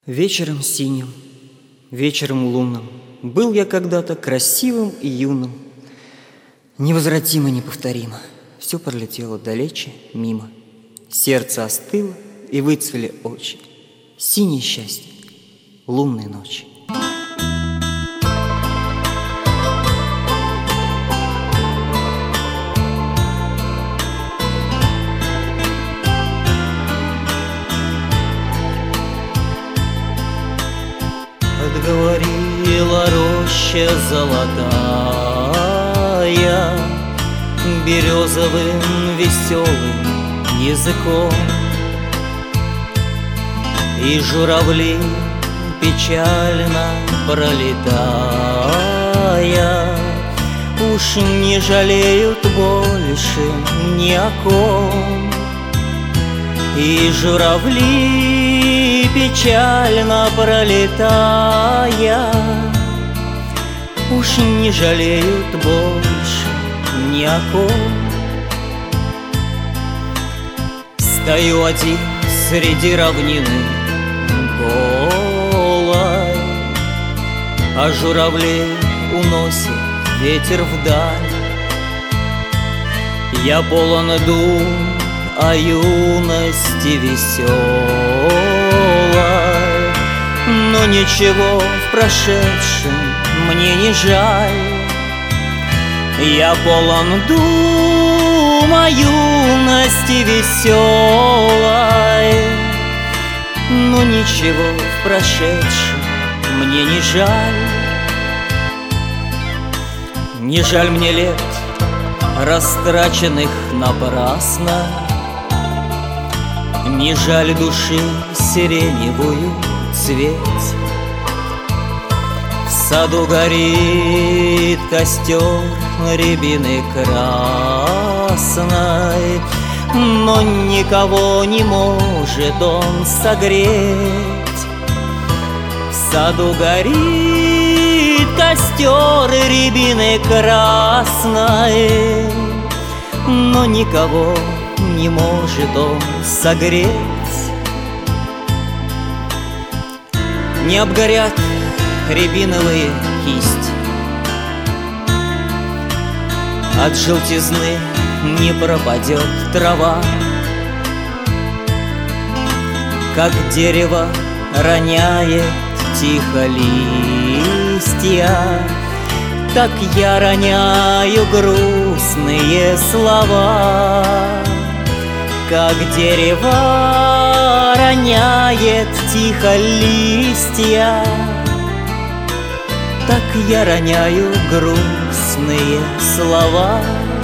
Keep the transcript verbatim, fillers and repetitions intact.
Вечером синим, вечером лунным был я когда-то красивым и юным. Невозвратимо, неповторимо, все пролетело далече, мимо. Сердце остыло, и выцвели очи. Синее счастье лунной ночи. Отговорила роща золотая березовым веселым языком, и журавли, печально пролетая, уж не жалеют больше ни о ком. И журавли, печально пролетая, уж не жалеют больше ни о ком. Стою один среди равнины голой, а журавлей уносит ветер вдаль. Я полон дум о юности веселой, но ничего в прошедшем мне не жаль. Я полон дум о юности веселой, но ничего в прошедшем мне не жаль. Не жаль мне лет, растраченных напрасно, не жаль души сиреневую цветь. В саду горит костер рябины красной, но никого не может он согреть. В саду горит костер рябины красной, но никого не может он согреть. Не обгорят рябиновые кисти, от желтизны не пропадет трава. Как дерево роняет тихо листья, так я роняю грустные слова. Как дерево роняет тихо листья, так я роняю грустные слова.